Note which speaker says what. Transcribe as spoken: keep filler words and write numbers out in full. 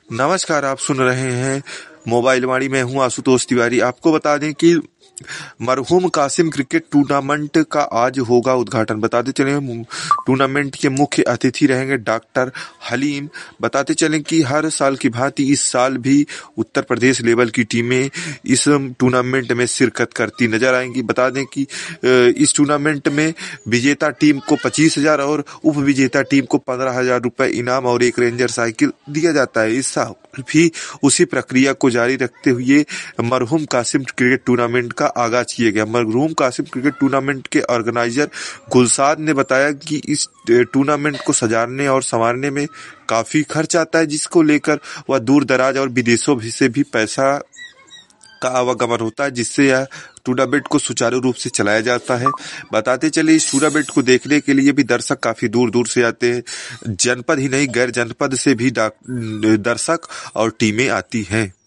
Speaker 1: नमस्कार, आप सुन रहे हैं मोबाइल वाणी। मैं हूं आशुतोष तिवारी। आपको बता दें कि मरहूम कासिम क्रिकेट टूर्नामेंट का आज होगा उद्घाटन। बताते चले टूर्नामेंट के मुख्य अतिथि रहेंगे डॉक्टर हलीम। बताते चलें कि हर साल की भांति इस साल भी उत्तर प्रदेश लेवल की टीमें इस टूर्नामेंट में शिरकत करती नजर आएंगी। बता दें कि इस टूर्नामेंट में विजेता टीम को पच्चीस हजार और उप विजेता टीम को पंद्रह हजार रुपए इनाम और एक रेंजर साइकिल दिया जाता है। इस साल भी उसी प्रक्रिया को जारी रखते हुए मरहूम कासिम क्रिकेट टूर्नामेंट का आगाज किया गया। मरहूम कासिम क्रिकेट टूर्नामेंट के ऑर्गेनाइजर गुलसाद ने बताया कि इस टूर्नामेंट को सजाने और संवारने में काफी खर्च आता है, जिसको लेकर वह दूर दराज और विदेशों से भी पैसा का आवागमन होता है, जिससे यह टूर्नामेंट को सुचारू रूप से चलाया जाता है। बताते चले इस टूर्नामेंट को देखने के लिए भी दर्शक काफी दूर दूर से आते हैं। जनपद ही नहीं, गैर जनपद से भी दर्शक और टीमें आती हैं।